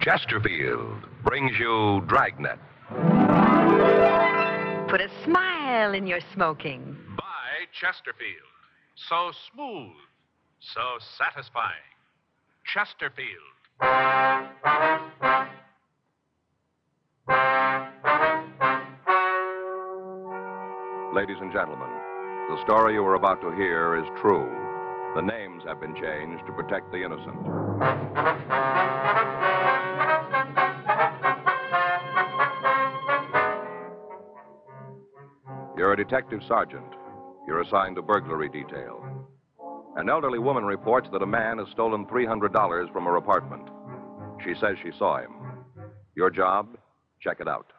Chesterfield brings you Dragnet. Put a smile in your smoking. By Chesterfield. So smooth, so satisfying. Chesterfield. Ladies and gentlemen, the story you are about to hear is true. The names have been changed to protect the innocent. You're a detective sergeant. You're assigned to burglary detail. An elderly woman reports that a man has stolen $300 from her apartment. She says she saw him. Your job? Check it out.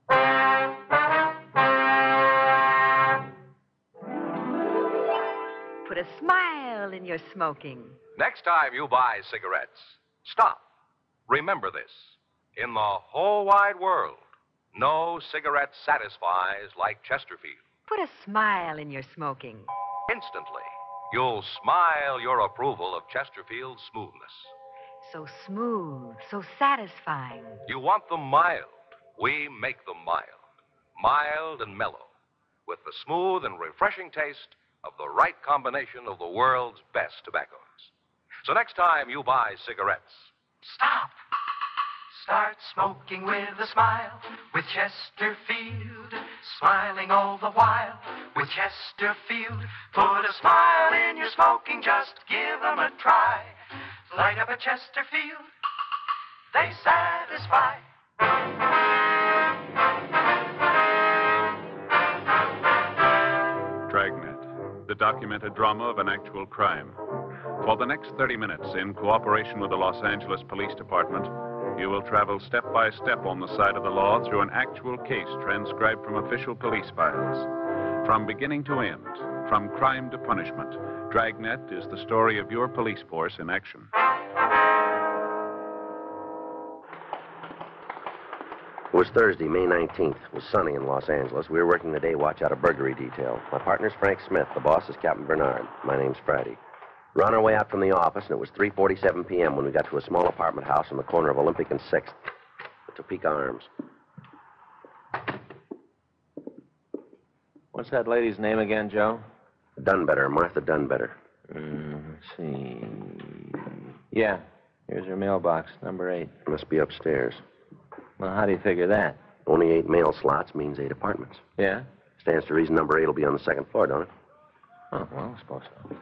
Put a smile in your smoking. Next time you buy cigarettes, stop. Remember this. In the whole wide world, no cigarette satisfies like Chesterfield. Put a smile in your smoking. Instantly, you'll smile your approval of Chesterfield's smoothness. So smooth, so satisfying. You want them mild. We make them mild. Mild and mellow, with the smooth and refreshing taste of the right combination of the world's best tobaccos. So next time you buy cigarettes, Stop. Start smoking with a smile with Chesterfield. Smiling all the while with Chesterfield. Put a smile in your smoking, just give them a try. Light up a Chesterfield, they satisfy. Dragnet, the documented drama of an actual crime. For the next 30 minutes, in cooperation with the Los Angeles Police Department, you will travel step by step on the side of the law through an actual case transcribed from official police files. From beginning to end, from crime to punishment, Dragnet is the story of your police force in action. It was Thursday, May 19th. It was sunny in Los Angeles. We were working the day watch out of burglary detail. My partner's Frank Smith. The boss is Captain Bernard. My name's Friday. We were on our way out from the office, and it was 3:47 p.m. when we got to a small apartment house on the corner of Olympic and 6th. The Topeka Arms. What's that lady's name again, Joe? Dunbetter, Martha Dunbetter. Let's see. Yeah, here's her mailbox, number 8. Must be upstairs. Well, how do you figure that? Only 8 mail slots means 8 apartments. Yeah? Stands to reason number 8 will be on the 2nd floor, don't it? Oh, well, I suppose so.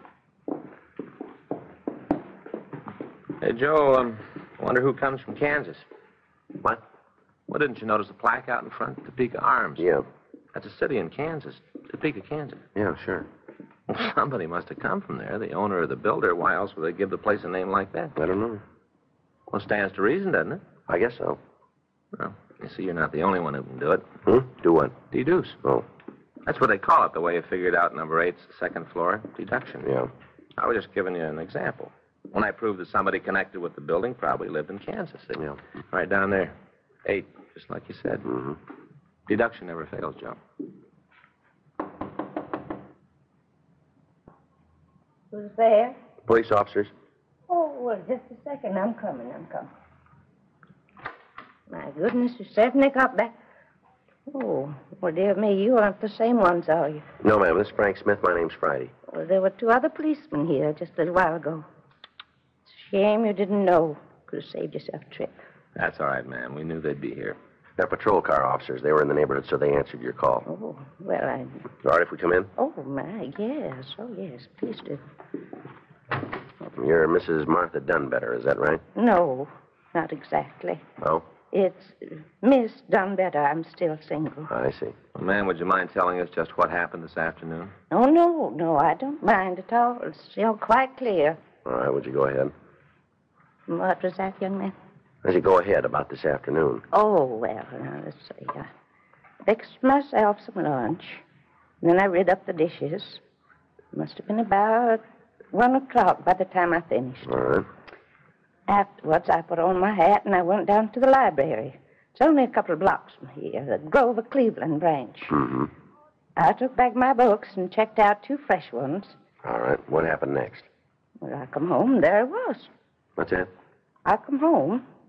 Hey, Joe, I wonder who comes from Kansas. What? Well, didn't you notice the plaque out in front? Topeka Arms. Yeah. That's a city in Kansas. Topeka, Kansas. Yeah, sure. Well, somebody must have come from there, the owner or the builder. Why else would they give the place a name like that? I don't know. Well, stands to reason, doesn't it? I guess so. Well, you see, you're not the only one who can do it. Do what? Deduce. Oh. That's what they call it, the way you figured out number 8's the 2nd floor. Deduction. Yeah. I was just giving you an example. When I proved that somebody connected with the building probably lived in Kansas. Yeah. Right down there. 8, just like you said. Mm-hmm. Deduction never fails, Joe. Who's there? Police officers. Oh, well, just a second. I'm coming. My goodness, you certainly got back. Oh, well, dear me, you aren't the same ones, are you? No, ma'am. This is Frank Smith. My name's Friday. Well, there were 2 other policemen here just a little while ago. It's a shame you didn't know. Could have saved yourself a trip. That's all right, ma'am. We knew they'd be here. They're patrol car officers. They were in the neighborhood, so they answered your call. Oh, well, All right if we come in? Oh, my, yes. Oh, yes, please do. You're Mrs. Martha Dunbetter, is that right? No, not exactly. Oh? It's Miss Dunbetter. I'm still single. I see. Well, ma'am, would you mind telling us just what happened this afternoon? Oh, no, I don't mind at all. It's still quite clear. All right, would you go ahead? What was that, young man? As you go ahead about this afternoon. Oh, well, now, let's see. I fixed myself some lunch. Then I rid up the dishes. Must have been about 1 o'clock by the time I finished. All right. Afterwards, I put on my hat and I went down to the library. It's only a couple of blocks from here, the Grover Cleveland branch. Mm-hmm. I took back my books and checked out 2 fresh ones. All right. What happened next? Well, I come home, there it was. What's that? I come home,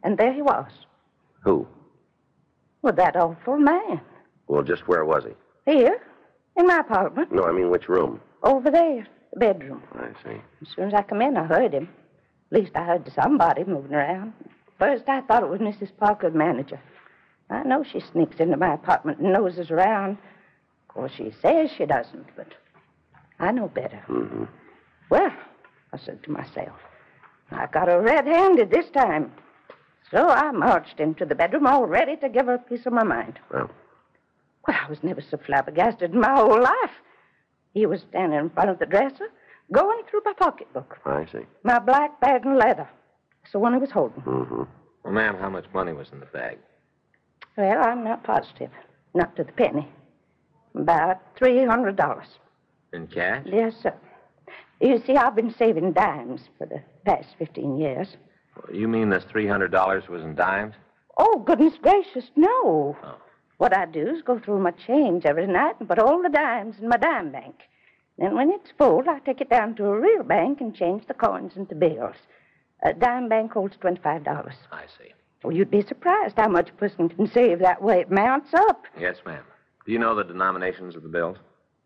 And there he was. Who? Well, that awful man. Well, just where was he? Here, in my apartment. No, I mean which room? Over there, the bedroom. I see. As soon as I come in, I heard him. At least I heard somebody moving around. First, I thought it was Mrs. Parker, the manager. I know she sneaks into my apartment and noses around. Of course, she says she doesn't, but I know better. Mm-hmm. Well, I said to myself, I got her red-handed this time. So I marched into the bedroom all ready to give her a piece of my mind. Well, I was never so flabbergasted in my whole life. He was standing in front of the dresser, going through my pocketbook. I see. My black bag and leather. It's the one he was holding. Mm-hmm. Well, ma'am, how much money was in the bag? Well, I'm not positive. Not to the penny. About $300. In cash? Yes, sir. You see, I've been saving dimes for the past 15 years. You mean this $300 was in dimes? Oh, goodness gracious, no. Oh. What I do is go through my change every night and put all the dimes in my dime bank. Then when it's full, I take it down to a real bank and change the coins into bills. A dime bank holds $25. I see. Well, you'd be surprised how much a person can save that way. It mounts up. Yes, ma'am. Do you know the denominations of the bills?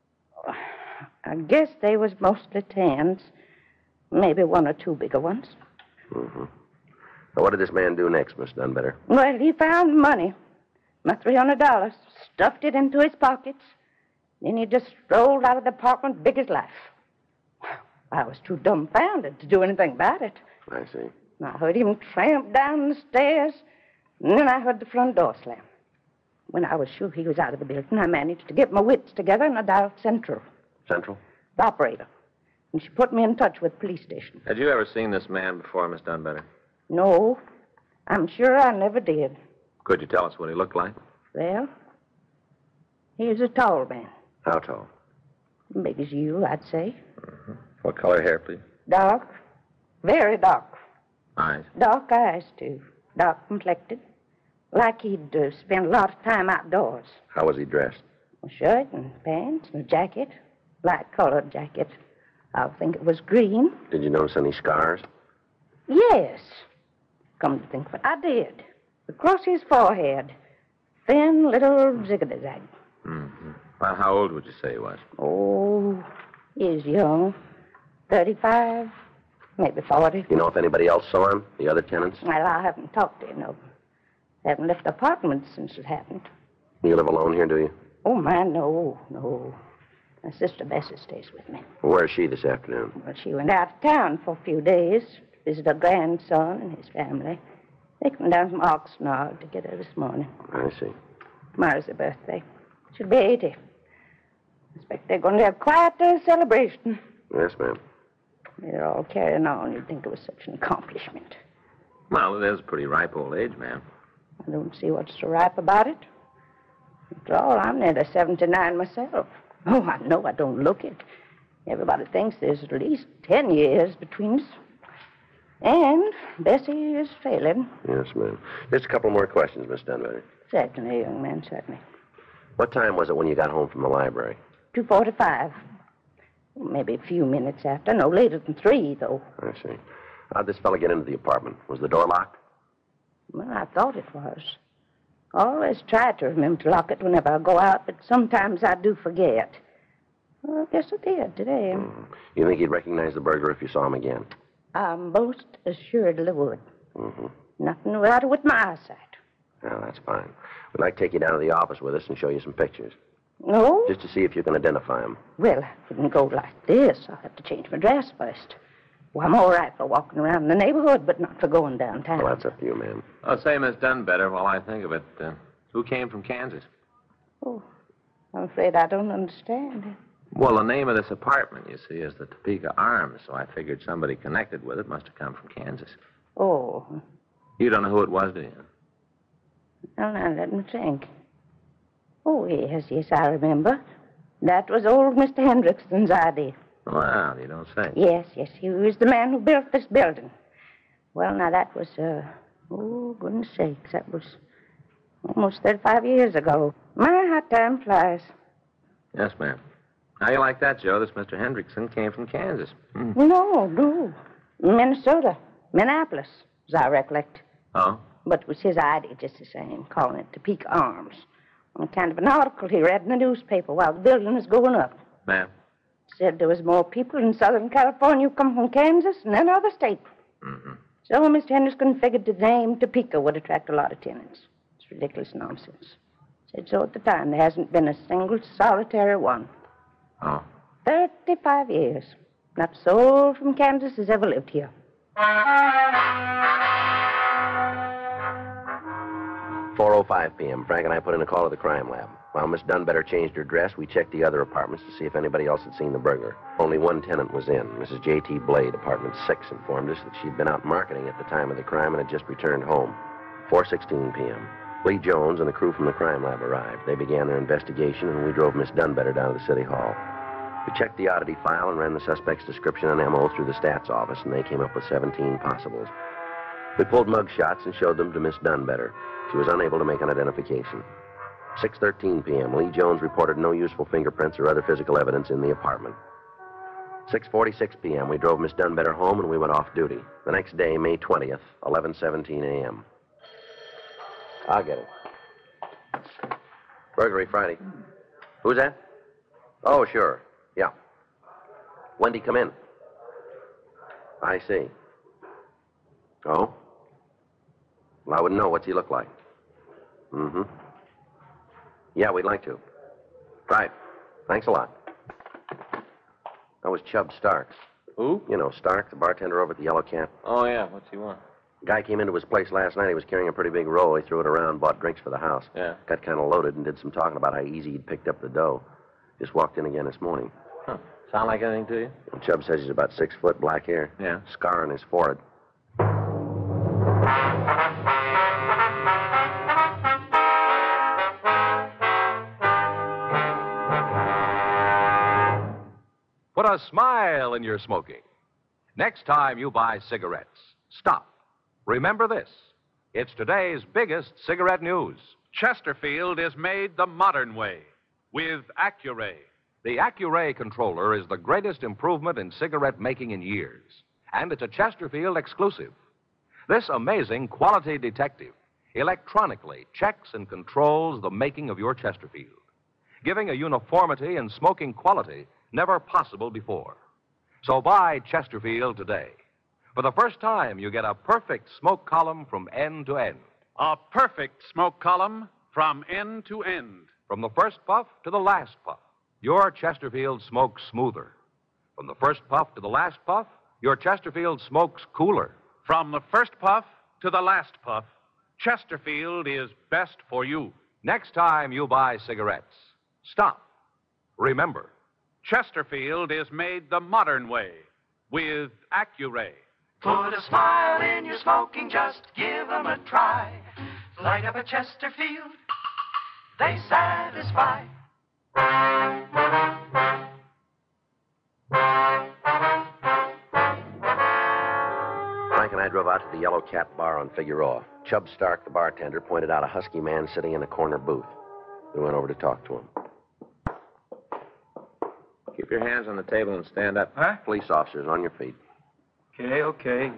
I guess they was mostly tens. Maybe one or two bigger ones. Mm-hmm. Now, what did this man do next, Miss Dunbetter? Well, he found the money. My $300. Stuffed it into his pockets. Then he just strolled out of the apartment big as life. I was too dumbfounded to do anything about it. I see. I heard him tramp down the stairs, and then I heard the front door slam. When I was sure he was out of the building, I managed to get my wits together and I dialed Central, Central? the operator. And she put me in touch with the police station. Had you ever seen this man before, Miss Dunbetter? No, I'm sure I never did. Could you tell us what he looked like? Well, he was a tall man. How tall? Big as you, I'd say. What color hair, please? Dark. Very dark. Eyes. Dark eyes, too. Dark complected. Like he'd spent a lot of time outdoors. How was he dressed? A shirt and pants and a jacket. Light-colored jacket. I think it was green. Did you notice any scars? Yes. Come to think of it, I did. Across his forehead. Thin little zigzag. Mm-hmm. Well, how old would you say he was? Oh, he's young. 35, maybe 40. You know if anybody else saw him? The other tenants? Well, I haven't talked to him, no. Haven't left the apartment since it happened. You live alone here, do you? Oh, man, no. My sister Bessie stays with me. Where is she this afternoon? Well, she went out of town for a few days to visit her grandson and his family. They come down from Oxnard to get her this morning. I see. Tomorrow's her birthday. She'll be 80. I expect they're going to have quite a celebration. Yes, ma'am. They're all carrying on. You'd think it was such an accomplishment. Well, it is a pretty ripe old age, ma'am. I don't see what's so ripe about it. After all, I'm nearly 79 myself. Oh, I know I don't look it. Everybody thinks there's at least 10 years between us. And Bessie is failing. Yes, ma'am. Just a couple more questions, Miss Dunbetter. Certainly, young man, certainly. What time was it when you got home from the library? 2:45. Maybe a few minutes after. No later than 3, though. I see. How'd this fellow get into the apartment? Was the door locked? Well, I thought it was. I always try to remember to lock it whenever I go out, but sometimes I do forget. Well, I guess I did today. You think he'd recognize the burglar if you saw him again? I most assuredly would. Mm-hmm. Nothing about it with my eyesight. Well, that's fine. We'd like to take you down to the office with us and show you some pictures. No? Just to see if you can identify him. Well, I couldn't go like this. I'll have to change my dress first. Well, I'm all right for walking around in the neighborhood, but not for going downtown. Well, that's up to you, ma'am. I'll say Miss Dunbetter while I think of it. Who came from Kansas? Oh, I'm afraid I don't understand. Well, the name of this apartment, you see, is the Topeka Arms, so I figured somebody connected with it must have come from Kansas. Oh. You don't know who it was, do you? Well, now, let me think. Oh, yes, I remember. That was old Mr. Hendrickson's idea. Well, you don't say. Yes, he was the man who built this building. Well, now, that was, oh, goodness sakes, that was almost 35 years ago. My, how time flies. Yes, ma'am. How you like that, Joe? This Mr. Hendrickson came from Kansas. No. Minnesota. Minneapolis, as I recollect. Oh? But it was his idea just the same, calling it Topeka Arms. On kind of an article he read in the newspaper while the building was going up. Ma'am? Said there was more people in Southern California who come from Kansas than any other state. Mm-hmm. So Mr. Henderson figured the name Topeka would attract a lot of tenants. It's ridiculous nonsense. Said so at the time. There hasn't been a single solitary one. Oh. 35 years. Not a soul from Kansas has ever lived here. 4:05 p.m. Frank and I put in a call to the crime lab. While Miss Dunbetter changed her dress, we checked the other apartments to see if anybody else had seen the burglar. Only one tenant was in. Mrs. J.T. Blade, apartment 6, informed us that she'd been out marketing at the time of the crime and had just returned home. 4:16 p.m. Lee Jones and the crew from the crime lab arrived. They began their investigation, and we drove Miss Dunbetter down to the city hall. We checked the oddity file and ran the suspect's description and M.O. through the stats office, and they came up with 17 possibles. We pulled mug shots and showed them to Miss Dunbetter. She was unable to make an identification. 6:13 p.m. Lee Jones reported no useful fingerprints or other physical evidence in the apartment. 6:46 p.m. We drove Miss Dunbetter home and we went off duty. The next day, May 20th, 11:17 a.m. I'll get it. Burglary Friday. Who's that? Oh, sure. Yeah. When'd he come in? I see. Oh? Well, I wouldn't know. What's he look like? Mm-hmm. Yeah, we'd like to. Right. Thanks a lot. That was Chubb Starks. Who? You know, Stark, the bartender over at the Yellow Cat. Oh, yeah. What's he want? Guy came into his place last night. He was carrying a pretty big roll. He threw it around, bought drinks for the house. Yeah. Got kind of loaded and did some talking about how easy he'd picked up the dough. Just walked in again this morning. Huh. Sound like anything to you? And Chubb says he's about 6 foot, black hair. Yeah. Scar on his forehead. Put a smile in your smoking. Next time you buy cigarettes, stop. Remember this. It's today's biggest cigarette news. Chesterfield is made the modern way with Accuray. The Accuray controller is the greatest improvement in cigarette making in years, and it's a Chesterfield exclusive. This amazing quality detective electronically checks and controls the making of your Chesterfield, giving a uniformity and smoking quality never possible before. So buy Chesterfield today. For the first time, you get a perfect smoke column from end to end. A perfect smoke column from end to end. From the first puff to the last puff, your Chesterfield smokes smoother. From the first puff to the last puff, your Chesterfield smokes cooler. From the first puff to the last puff, Chesterfield is best for you. Next time you buy cigarettes, stop. Remember, Chesterfield is made the modern way with Accuray. Put a smile in your smoking, just give 'em a try. Light up a Chesterfield, they satisfy. Frank and I drove out to the Yellow Cat Bar on Figueroa. Chubb Stark, the bartender, pointed out a husky man sitting in a corner booth. We went over to talk to him. Keep your hands on the table and stand up. Huh? Police officers, on your feet. Okay.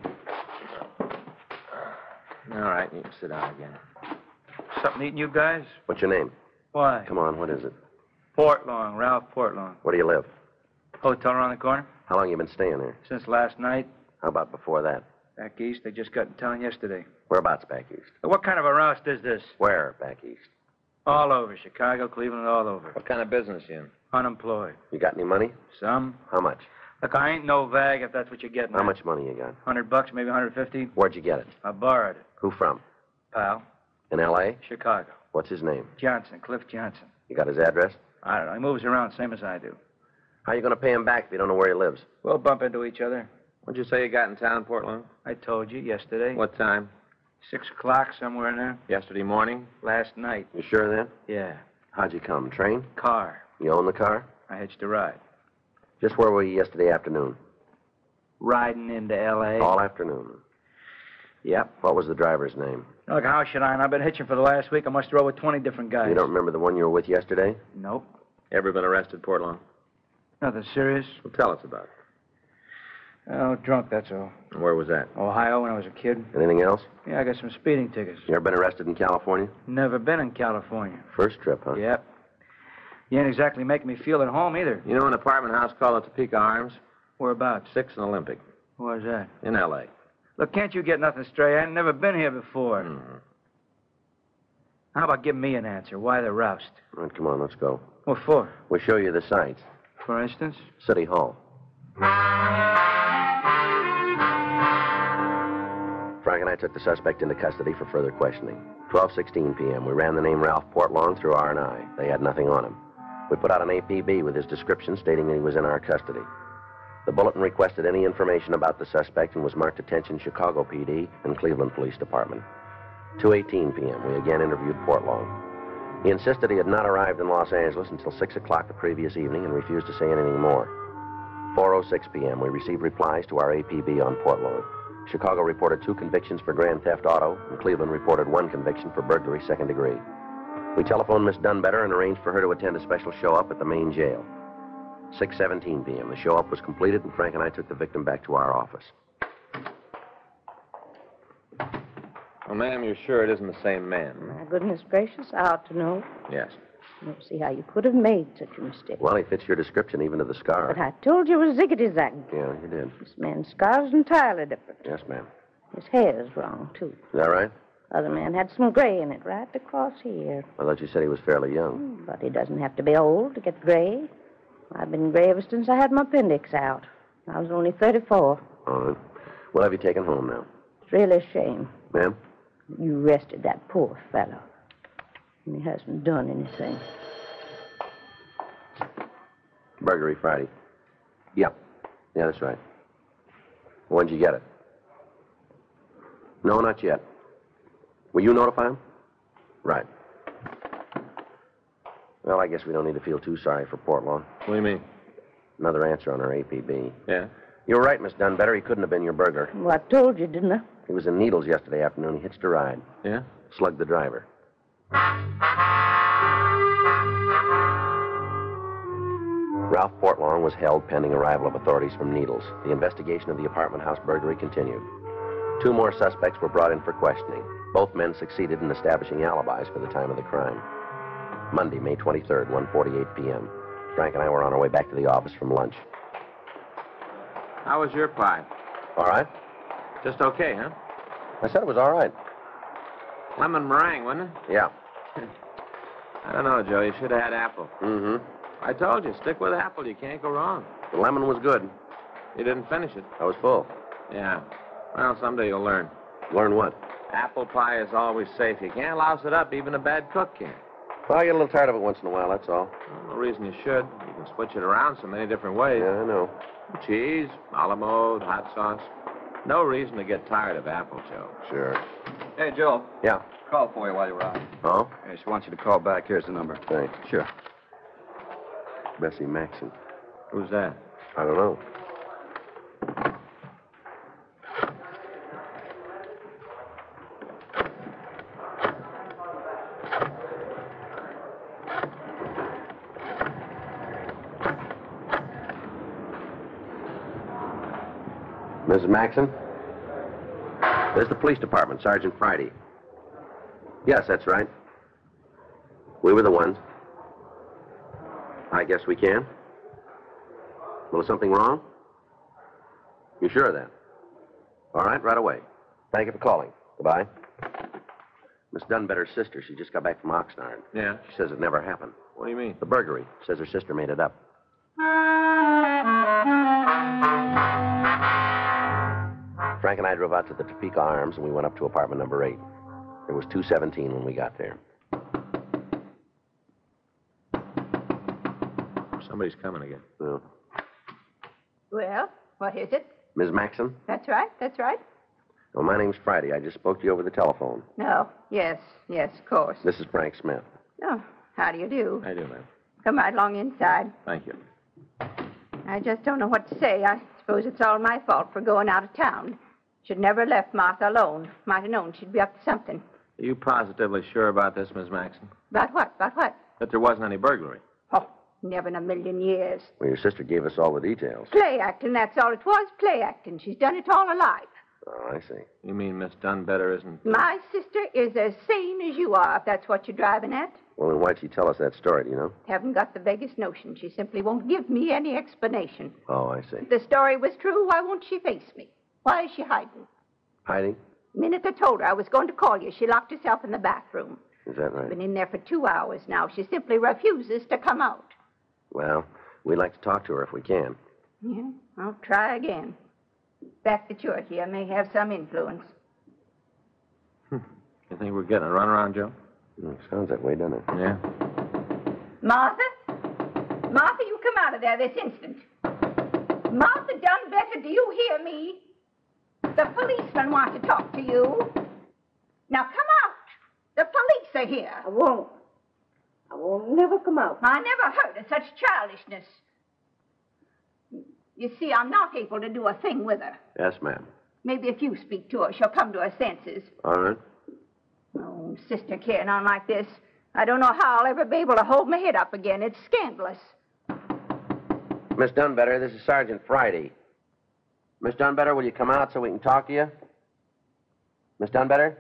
All right, you can sit down again. Something eating you guys? What's your name? Why? Come on, what is it? Portlong, Ralph Portlong. Where do you live? Hotel around the corner? How long you been staying there? Since last night. How about before that? Back east, they just got in town yesterday. Whereabouts back east? What kind of a roust is this? Where back east? All over. Chicago, Cleveland, all over. What kind of business you in? Unemployed. You got any money? Some. How much? Look, I ain't no vag if that's what you're getting How at. much money you got? $100, maybe 150. Where'd you get it? I borrowed it. Who from? Pal. In L.A.? Chicago. What's his name? Johnson, Cliff Johnson. You got his address? I don't know. He moves around same as I do. How you going to pay him back if you don't know where he lives? We'll bump into each other. What'd you say you got in town, Portland? I told you yesterday. What time? 6 o'clock, somewhere in there. Yesterday morning? Last night. You sure of that? Yeah. How'd you come? Train? Car. You own the car? I hitched a ride. Just where were you yesterday afternoon? Riding into L.A. All afternoon. Yep. What was the driver's name? Look, how should I? And I've been hitching for the last week. I must have rode with 20 different guys. You don't remember the one you were with yesterday? Nope. Ever been arrested, Portland? Nothing serious. Well, tell us about it. Oh, drunk, that's all. Where was that? Ohio when I was a kid. Anything else? Yeah, I got some speeding tickets. You ever been arrested in California? Never been in California. First trip, huh? Yep. You ain't exactly making me feel at home either. You know an apartment house called the Topeka Arms? Whereabouts? 6th and Olympic. Where's that? In L.A. Look, can't you get nothing straight? I ain't never been here before. Mm-hmm. How about giving me an answer? Why the roust? All right, come on, let's go. What for? We'll show you the sights. For instance? City Hall. Frank and I took the suspect into custody for further questioning. 12:16 p.m. We ran the name Ralph Portlong through R&I. They had nothing on him. We put out an APB with his description stating that he was in our custody. The bulletin requested any information about the suspect and was marked attention Chicago PD and Cleveland Police Department. 2:18 p.m. We again interviewed Portlong. He insisted he had not arrived in Los Angeles until 6 o'clock the previous evening and refused to say anything more. 4:06 p.m. We received replies to our APB on Portlong. Chicago reported 2 convictions for grand theft auto, and Cleveland reported 1 conviction for burglary second degree. We telephoned Miss Dunbetter and arranged for her to attend a special show-up at the main jail. 6:17 p.m. The show-up was completed, and Frank and I took the victim back to our office. Well, ma'am, you're sure it isn't the same man? My goodness gracious, I ought to know. Yes. I don't see how you could have made such a mistake. Well, he fits your description even to the scar. But I told you it was ziggity-zag. Yeah, you did. This man's scar's entirely different. Yes, ma'am. His hair's wrong, too. Is that right? Other man had some gray in it right across here. I thought you said he was fairly young. But he doesn't have to be old to get gray. I've been gray ever since I had my appendix out. I was only 34. All right. We'll have you taken home now. It's really a shame. Ma'am? You arrested that poor fellow. And he hasn't done anything. Burglary Friday. Yep. Yeah, that's right. When'd you get it? No, not yet. Will you notify him? Right. Well, I guess we don't need to feel too sorry for Portlong. What do you mean? Another answer on our APB. Yeah? You were right, Miss Dunbetter. He couldn't have been your burglar. Well, I told you, didn't I? He was in Needles yesterday afternoon. He hitched a ride. Yeah? Slugged the driver. Ralph Portlong was held pending arrival of authorities from Needles. The investigation of the apartment house burglary continued. 2 more suspects were brought in for questioning. Both men succeeded in establishing alibis for the time of the crime. Monday, May 23rd, 1:48 p.m. Frank and I were on our way back to the office from lunch. How was your pie? All right? Just okay, huh? I said it was all right. Lemon meringue, wasn't it? Yeah. I don't know, Joe. You should have had apple. Mm-hmm. I told you, stick with apple. You can't go wrong. The lemon was good. You didn't finish it. I was full. Yeah. Well, someday you'll learn. Learn what? Apple pie is always safe. You can't louse it up. Even a bad cook can. Well, I get a little tired of it once in a while, that's all. Well, no reason you should. You can switch it around so many different ways. Yeah, I know. Cheese, a la mode, hot sauce. No reason to get tired of apple, Joe. Sure. Hey, Joe. Yeah. Call for you while you're out. Oh? Hey, she wants you to call back. Here's the number. Thanks. Sure. Bessie Maxon. Who's that? I don't know. Mrs. Maxon? There's the police department, Sergeant Friday. Yes, that's right. We were the ones. I guess we can. Well, is something wrong? You sure of that? All right, right away. Thank you for calling. Goodbye. Miss Dunbetter's sister, she just got back from Oxnard. Yeah? She says it never happened. What do you mean? The burglary. Says her sister made it up. Frank and I drove out to the Topeka Arms, and we went up to apartment number 8. It was 2:17 when we got there. Somebody's coming again. Well, Well, what is it? Ms. Maxon? That's right, that's right. Well, my name's Friday. I just spoke to you over the telephone. No, yes, of course. This is Frank Smith. Oh, how do you do? I do, ma'am. Come right along inside. Thank you. I just don't know what to say. I suppose it's all my fault for going out of town. Should never have left Martha alone. Might have known she'd be up to something. Are you positively sure about this, Miss Maxon? About what? About what? That there wasn't any burglary? Oh, Never in a million years. Well, your sister gave us all the details. Play acting, that's all it was, play acting. She's done it all her life. Oh, I see. You mean Miss Dunbetter isn't... My sister is as sane as you are, if that's what you're driving at. Well, then why'd she tell us that story, do you know? Haven't got the vaguest notion. She simply won't give me any explanation. Oh, I see. If the story was true, why won't she face me? Why is she hiding? Hiding? The minute I told her I was going to call you, she locked herself in the bathroom. Is that right? Been in there for 2 hours now. She simply refuses to come out. Well, we'd like to talk to her if we can. Yeah, I'll try again. The fact that you're here may have some influence. You think we're getting a runaround, Joe? Sounds that way, doesn't it? Yeah. Martha? Martha, you come out of there this instant. Martha Dunbetter, do you hear me? The policemen want to talk to you. Now come out. The police are here. I won't never come out. I never heard of such childishness. You see, I'm not able to do a thing with her. Yes, ma'am. Maybe if you speak to her, she'll come to her senses. All right. Oh, sister carrying on like this. I don't know how I'll ever be able to hold my head up again. It's scandalous. Miss Dunbetter, this is Sergeant Friday. Miss Dunbetter, will you come out so we can talk to you? Miss Dunbetter?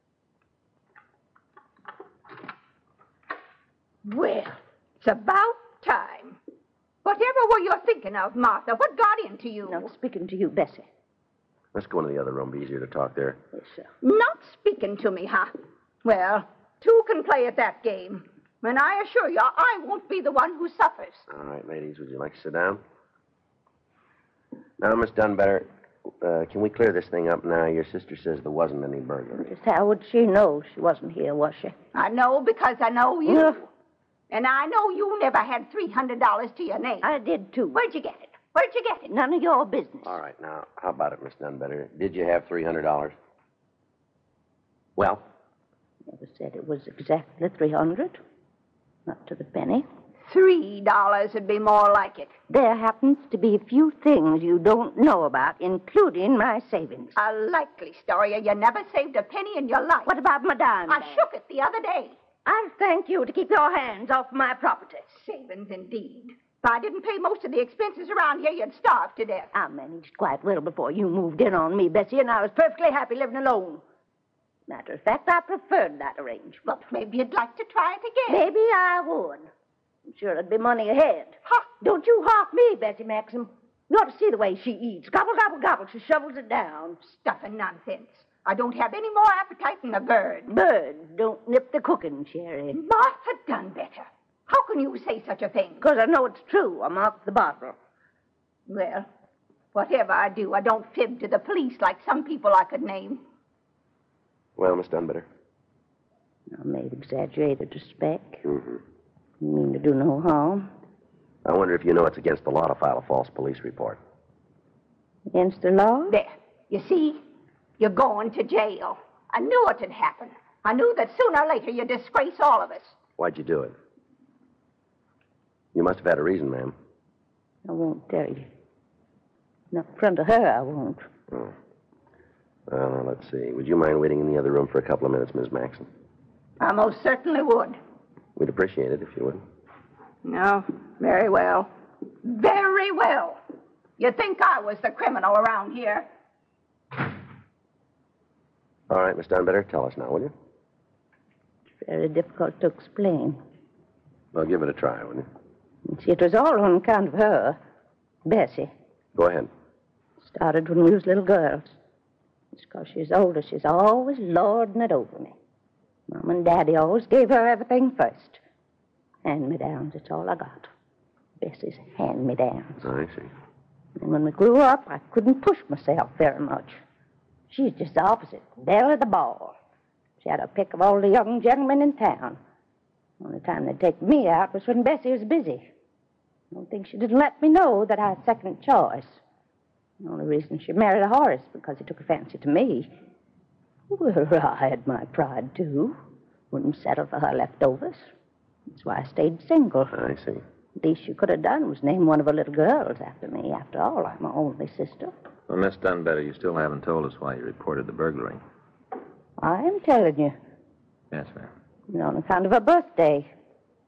Well, it's about time. Whatever were you thinking of, Martha? What got into you? Not speaking to you, Bessie. Let's go into the other room. Be easier to talk there. Yes, sir. Not speaking to me, huh? Well, two can play at that game. And I assure you, I won't be the one who suffers. All right, ladies, would you like to sit down? Now, Miss Dunbetter, can we clear this thing up now? Your sister says there wasn't any burglary. Just how would she know she wasn't here, was she? I know because I know you. And I know you never had $300 to your name. I did, too. Where'd you get it? Where'd you get it? None of your business. All right, now, how about it, Miss Dunbetter? Did you have $300? Well? Never said it was exactly 300. Not to the penny. $3 would be more like it. There happens to be a few things you don't know about, including my savings. A likely story. You never saved a penny in your life. What about my dime I bag? shook it the other day. I'll thank you to keep your hands off my property. Savings, indeed. If I didn't pay most of the expenses around here, you'd starve to death. I managed quite well before you moved in on me, Bessie, and I was perfectly happy living alone. Matter of fact, I preferred that arrangement. Well, maybe you'd like to try it again. Maybe I would. I'm sure it'd be money ahead. Ha! Don't you hawk me, Bessie Maxim. You ought to see the way she eats. Gobble, gobble, gobble. She shovels it down. Stuff and nonsense. I don't have any more appetite than a bird. Birds don't nip the cooking, Sherry. Martha Dunbetter. How can you say such a thing? Because I know it's true. I marked the bottle. Well, whatever I do, I don't fib to the police like some people I could name. Well, Miss Dunbetter? I made exaggerated respect. Mm-hmm. You mean to do no harm? I wonder if you know it's against the law to file a false police report. Against the law? There. You see? You're going to jail. I knew it would happen. I knew that sooner or later you'd disgrace all of us. Why'd you do it? You must have had a reason, ma'am. I won't tell you. Not in front of her, I won't. Oh. Well, now, let's see. Would you mind waiting in the other room for a couple of minutes, Miss Maxon? I most certainly would. We'd appreciate it if you would. No, very well. Very well. You'd think I was the criminal around here. All right, Miss Dunbetter, tell us now, will you? It's very difficult to explain. Well, give it a try, will you? You see, it was all on account of her, Bessie. Go ahead. Started when we was little girls. It's because she's older. She's always lording it over me. Mom and Daddy always gave her everything first. Hand-me-downs, it's all I got. Bessie's hand-me-downs. I see. And when we grew up, I couldn't push myself very much. She's just the opposite, belle of the ball. She had a pick of all the young gentlemen in town. The only time they'd take me out was when Bessie was busy. I don't think she didn't let me know that I had second choice. The only reason she married a Horace because he took a fancy to me. Well, I had my pride, too. Wouldn't settle for her leftovers. That's why I stayed single. I see. The least you could have done was name one of her little girls after me. After all, I'm her only sister. Well, Miss Dunbetter, you still haven't told us why you reported the burglary. I'm telling you. Yes, ma'am. On account of her birthday.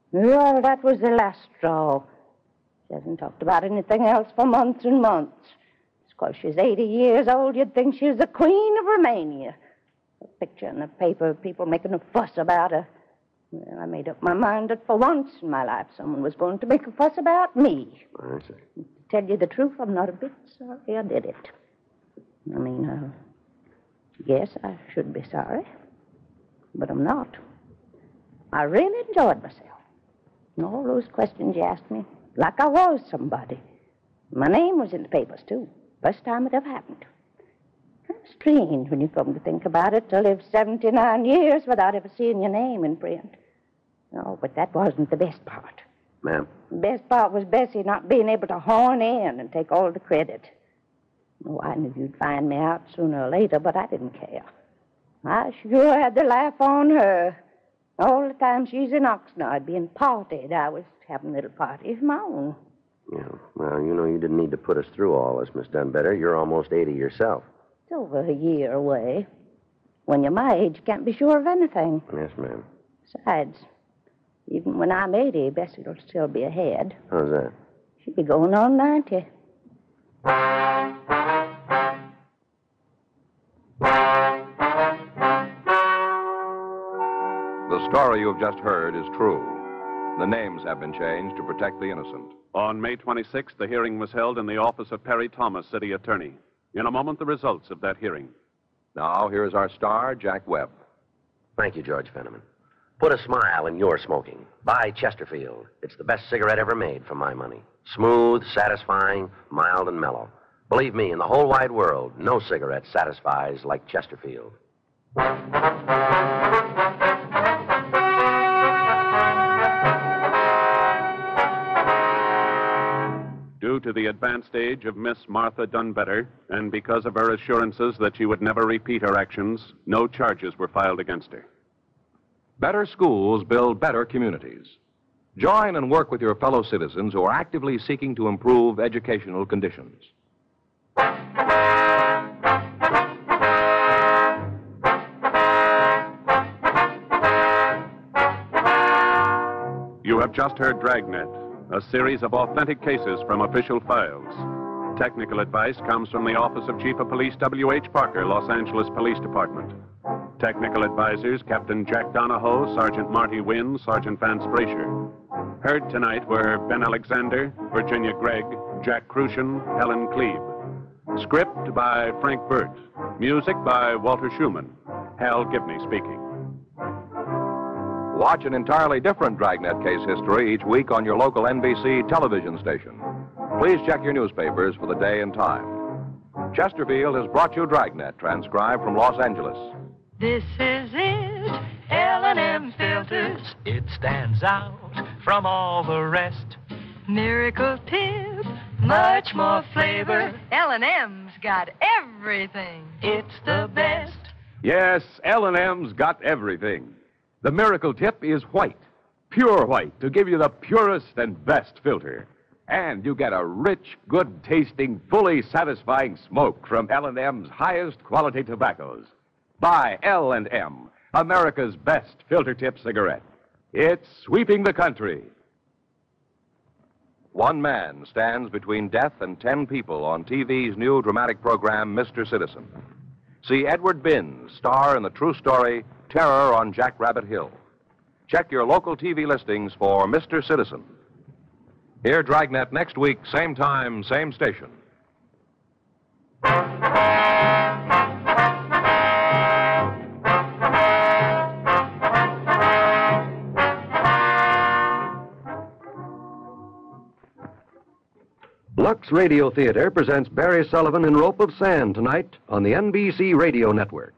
Well, that was the last straw. She hasn't talked about anything else for months and months. It's 'cause she's 80 years old, you'd think she was the Queen of Romania. A picture in the paper, people making a fuss about her. Well, I made up my mind that for once in my life someone was going to make a fuss about me. I see. To tell you the truth, I'm not a bit sorry I did it. I mean, yes, I should be sorry, but I'm not. I really enjoyed myself. And all those questions you asked me, like I was somebody. My name was in the papers, too. First time it ever happened. Kind of strange when you come to think about it, to live 79 years without ever seeing your name in print. No, but that wasn't the best part. Ma'am? The best part was Bessie not being able to horn in and take all the credit. Oh, I knew you'd find me out sooner or later, but I didn't care. I sure had the laugh on her. All the time she's in Oxnard being partied, I was having a little party of my own. Yeah. Well, you know, you didn't need to put us through all this, Miss Dunbetter. You're almost 80 yourself. It's over a year away. When you're my age, you can't be sure of anything. Yes, ma'am. Besides, even when I'm 80, Bessie will still be ahead. How's that? She'll be going on 90. The story you've just heard is true. The names have been changed to protect the innocent. On May 26th, the hearing was held in the office of Perry Thomas, city attorney. In a moment, the results of that hearing. Now, here's our star, Jack Webb. Thank you, George Fenneman. Put a smile in your smoking. Buy Chesterfield. It's the best cigarette ever made, for my money. Smooth, satisfying, mild, and mellow. Believe me, in the whole wide world, no cigarette satisfies like Chesterfield. Due to the advanced age of Miss Martha Dunbetter, and because of her assurances that she would never repeat her actions, no charges were filed against her. Better schools build better communities. Join and work with your fellow citizens who are actively seeking to improve educational conditions. You have just heard Dragnet, a series of authentic cases from official files. Technical advice comes from the Office of Chief of Police W.H. Parker, Los Angeles Police Department. Technical advisors, Captain Jack Donahoe, Sergeant Marty Wynn, Sergeant Vance Brasher. Heard tonight were Ben Alexander, Virginia Gregg, Jack Crucian, Helen Klebe. Script by Frank Burt. Music by Walter Schumann. Hal Gibney speaking. Watch an entirely different Dragnet case history each week on your local NBC television station. Please check your newspapers for the day and time. Chesterfield has brought you Dragnet, transcribed from Los Angeles. This is it, L&M Filters. It stands out from all the rest. Miracle tip, much more flavor. L&M's got everything. It's the best. Yes, L&M's got everything. The miracle tip is white, pure white, to give you the purest and best filter. And you get a rich, good-tasting, fully satisfying smoke from L&M's highest quality tobaccos. Buy L&M, America's best filter tip cigarette. It's sweeping the country. One man stands between death and 10 people on TV's new dramatic program, Mr. Citizen. See Edward Binns star in the true story, Terror on Jackrabbit Hill. Check your local TV listings for Mr. Citizen. Hear Dragnet next week, same time, same station. Lux Radio Theater presents Barry Sullivan in Rope of Sand tonight on the NBC Radio Network.